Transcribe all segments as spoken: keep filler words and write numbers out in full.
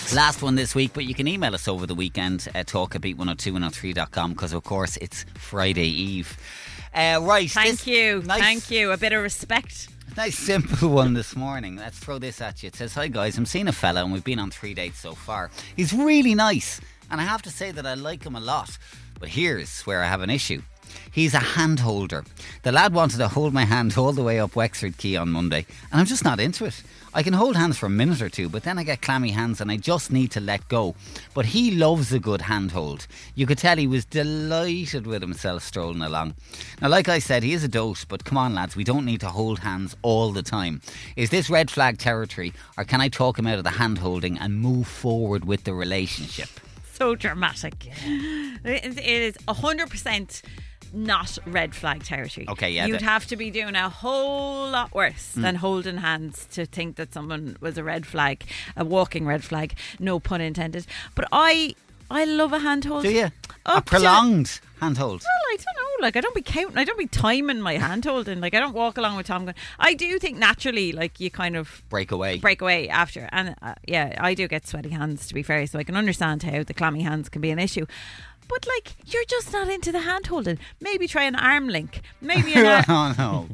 Last one this week, but you can email us over the weekend at talk at beat one oh two one oh three dot com because, of course, it's Friday Eve. Uh, right. Thank you. Nice, Thank you. A bit of respect. Nice simple one this morning. Let's throw this at you. It says, hi guys, I'm seeing a fella and we've been on three dates so far. He's really nice and I have to say that I like him a lot. But here's where I have an issue. He's a hand holder. The lad wanted to hold my hand all the way up Wexford Quay on Monday and I'm just not into it. I can hold hands for a minute or two, but then I get clammy hands and I just need to let go. But he loves a good handhold. You could tell he was delighted with himself strolling along. Now, like I said, he is a dote, but come on lads, we don't need to hold hands all the time. Is this red flag territory, or can I talk him out of the hand holding and move forward with the relationship? So dramatic. It is one hundred percent not red flag territory. Okay, yeah. You'd the- have to be doing a whole lot worse Mm. than holding hands to think that someone was a red flag, a walking red flag, no pun intended. But I I love a handhold. Do you? A Up to- prolonged handhold. Well, I don't know. Like, I don't be counting. I don't be timing my hand holding. Like, I don't walk along with Tom going. I do think naturally, like, you kind of Break away. break away after. And uh, yeah, I do get sweaty hands, to be fair. So I can understand how the clammy hands can be an issue. But like, you're just not into the hand holding. Maybe try an arm link. Maybe an arm. Oh no,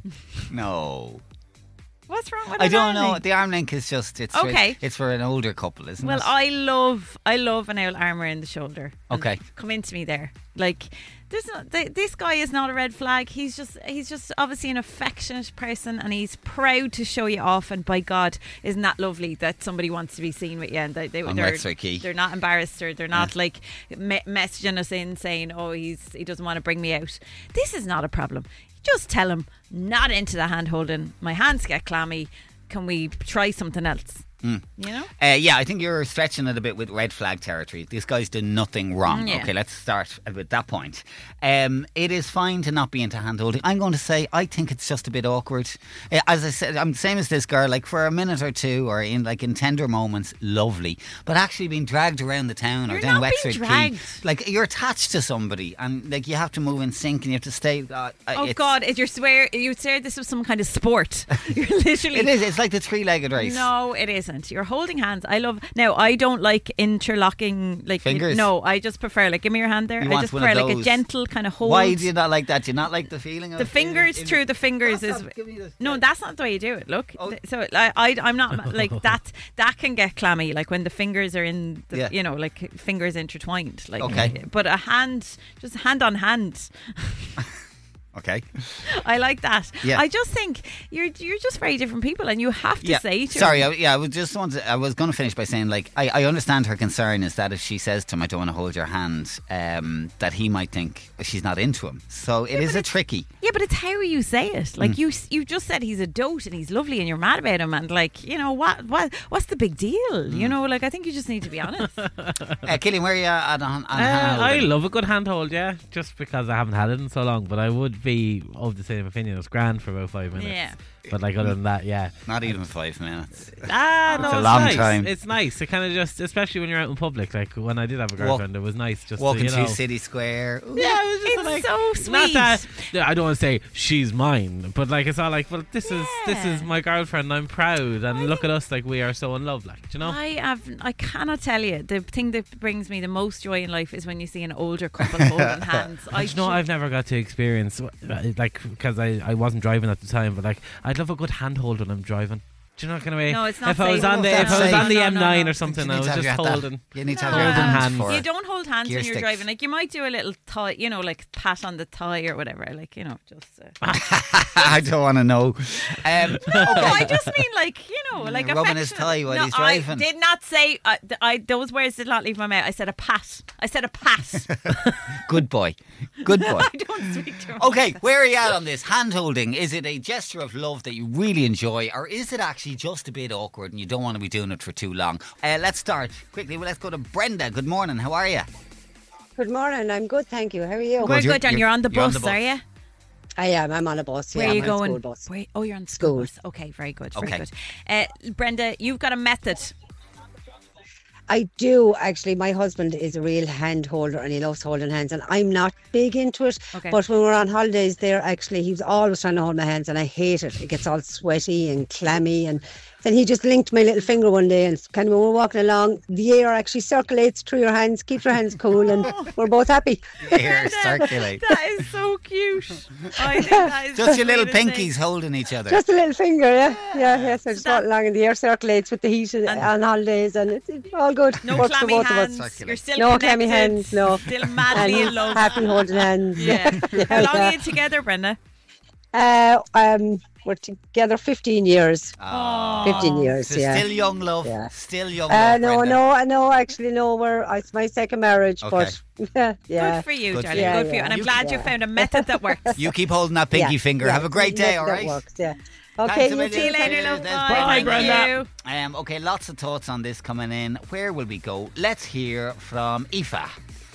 no. What's wrong with I an don't arm know. link? The arm link is just it's Okay. For, it's for an older couple, isn't Well, it? I love, I love an old arm around the shoulder. And Okay. come into me there. Like, there's not, th- this guy is not a red flag. He's just, he's just obviously an affectionate person, and he's proud to show you off. And by God, isn't that lovely that somebody wants to be seen with you? And they, they, On they're, Wexford Quay. they're not embarrassed, or they're not Yeah. like me- messaging us in saying, "Oh, he's he doesn't want to bring me out." This is not a problem. Just tell him, not into the hand holding. My hands get clammy. Can we try something else? Mm. You know? Uh, yeah, I think you're stretching it a bit with red flag territory. These guys do nothing wrong. Yeah. Okay, let's start with that point. Um, it is fine to not be into hand holding. I'm going to say I think it's just a bit awkward. Uh, as I said, I'm the same as this girl. Like for a minute or two, or in like in tender moments, lovely. But actually being dragged around the town You're or down not being Wexford Quay, dragged. like you're attached to somebody, and like you have to move in sync, and you have to stay. Uh, Oh it's- God! If you swear, you swear this was some kind of sport. You're literally. It is. It's like the three-legged race. No, it isn't. You're holding hands. I love. Now, I don't like interlocking like Fingers? No, I just prefer like give me your hand there. You I want just one of prefer like a those. gentle kind of hold. Why do you not like that? Do you not like the feeling of the fingers in- in- through the fingers That's is not- give me the- no. That's not the way you do it. Look, Oh. Th- so I, I I'm not like that. That can get clammy. Like when the fingers are in, the, Yeah. you know, like fingers intertwined. Like Okay. but a hand, just hand on hand. Okay. I like that. Yeah. I just think you're you're just very different people, and you have to Yeah. say to Sorry, him, I, yeah, I was just want to, I was going to finish by saying, like, I, I understand her concern is that if she says to him, "I don't want to hold your hand," um, that he might think she's not into him. So it is a tricky. yeah, but it's how you say it. Like Mm. you, you just said he's a dote and he's lovely, and you're mad about him, and like you know what, what, what's the big deal? Mm. You know, like I think you just need to be honest. Uh, Killian, where are you at on, on Uh, hand I holding? love a good handhold, yeah, just because I haven't had it in so long. But I would be of the same opinion. It's grand for about five minutes. Yeah. But like other than that, yeah. Not even five minutes. Ah, no, It's a it's long nice. time. It's nice. It kind of just, especially when you're out in public. Like when I did have a girlfriend, it was nice just Walking to, you know. through City Square. Ooh. Yeah, it was just It's like, so sweet. Not that I don't want to say she's mine, but like it's all like, well, this is this Yeah. is my girlfriend. I'm proud, and look at us, like we are so in love. Like, do you know. I have, I cannot tell you. The thing that brings me the most joy in life is when you see an older couple holding hands. I Do you know, I've never got to experience, uh, like, because I, I wasn't driving at the time, but like, I'd love a good handhold when I'm driving. Do you know what kind of way? No, it's not If I was safe. on the, No, if I was that's on the safe. M No, no, nine no. or something, You I need was to have just your- that- holding. You need to No. have your Holding hands, hands. for You don't hold hands gear when you're sticks. driving. Like you might do a little tie, you know, like pat on the tie or whatever. Like you know, just. Uh, I don't want to know. Um, No, I just mean like you know, like rubbing his affectionate- tie while no, he's driving. I did not say. I, th- I those words did not leave my mouth. I said a pat. I said a pat. Good boy. Good boy. I don't speak to him. Okay, where are you at on this? Hand holding, is it a gesture of love that you really enjoy, or is it actually just a bit awkward and you don't want to be doing it for too long? Uh, let's start quickly. Well, let's go to Brenda. Good morning. How are you? Good morning. I'm good, thank you. How are you? We're you're- good, John. you're- You're on the you're on bus, the bus. are you? I am. I'm on a bus. Where yeah, are you I'm on a going? school bus. Where, oh, you're on the school School. bus. Okay, very good. Very Okay. good. Uh, Brenda, you've got a method. I do actually. My husband is a real hand holder and he loves holding hands, and I'm not big into it. Okay. But when we're on holidays there, actually, he was always trying to hold my hands, and I hate it. It gets all sweaty and clammy, and Then he just linked my little finger one day, and kind of when we're walking along, the air actually circulates through your hands, keeps your hands cool, and we're both happy. Air circulate. That is so cute. I think that is Just your little the sweetest pinkies thing. holding each other. Just a little finger, yeah, yeah, yeah. So just that- walk along, and the air circulates with the heat And- on holidays, and it's, it's all good. No Works for clammy both of us. hands. Circulate. You're still No connected. clammy hands, no. Still madly And in love. happy holding hands. Yeah. yeah, How long yeah. are you together, Brenda? Uh, um, we're together fifteen years. Oh. fifteen years, So yeah. still young love. Yeah. Still young Uh, love. no, Brenda. no, I know. Actually, no. We're it's my second marriage, Okay. but yeah, Good for you, Good for darling. you. Good for you. Yeah, And I'm yeah. glad you Yeah. found a method that works. You keep holding that pinky yeah, finger. yeah, Have a great day, that- all that right? works, yeah. Thanks Okay, a you million. See you too. later, love. Cheers. Bye. Bye, Thank Brenda. you. Um, okay, lots of thoughts on this coming in. Where will we go? Let's hear from Aoife.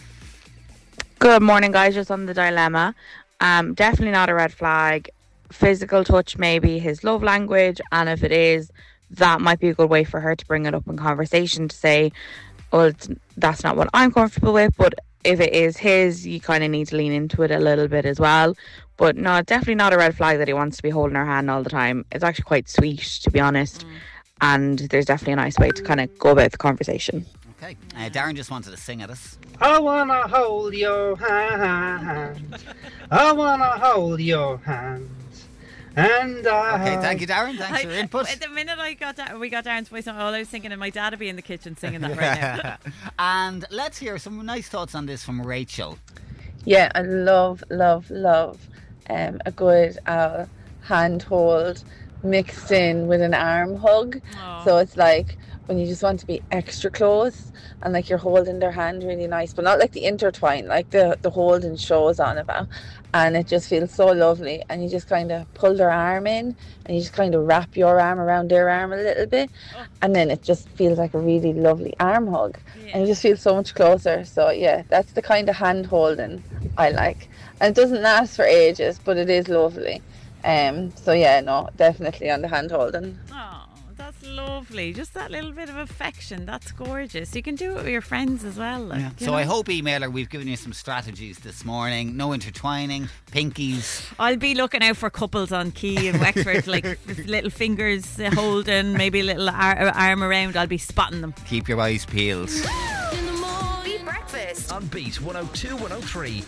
Good morning, guys. Just on the dilemma. Um, definitely not a red flag. Physical touch may be his love language, and if it is, that might be a good way for her to bring it up in conversation to say, well, it's, that's not what I'm comfortable with, but if it is his, you kind of need to lean into it a little bit as well. But no, definitely not a red flag that he wants to be holding her hand all the time. It's actually quite sweet, to be honest. And there's definitely a nice way to kind of go about the conversation. Okay, uh, Darren just wanted to sing at us. I wanna hold your hand. I wanna hold your hand. And I. Okay, thank you, Darren. Thanks for your I- input. The minute I got that, we got Darren's voice on, all I was thinking, and my dad would be in the kitchen singing that right now. And let's hear some nice thoughts on this from Rachel. Yeah, I love, love, love um, a good uh, handhold mixed in with an arm hug. Aw. So it's like when you just want to be extra close and like you're holding their hand really nice, but not like the intertwine, like the, the holding shows on about. And it just feels so lovely. And you just kind of pull their arm in and you just kind of wrap your arm around their arm a little bit. And then it just feels like a really lovely arm hug. And you just feel so much closer. So yeah, that's the kind of hand holding I like. And it doesn't last for ages, but it is lovely. Um, so yeah, no, definitely on the hand holding. Oh, that's lovely. Just that little bit of affection. That's gorgeous. You can do it with your friends as well. Like, you So know? I hope, emailer, we've given you some strategies this morning. No intertwining, pinkies. I'll be looking out for couples on Key in Wexford, like with little fingers uh, holding, maybe a little ar- arm around. I'll be spotting them. Keep your eyes peeled. Beat Breakfast On Beat one oh two one oh three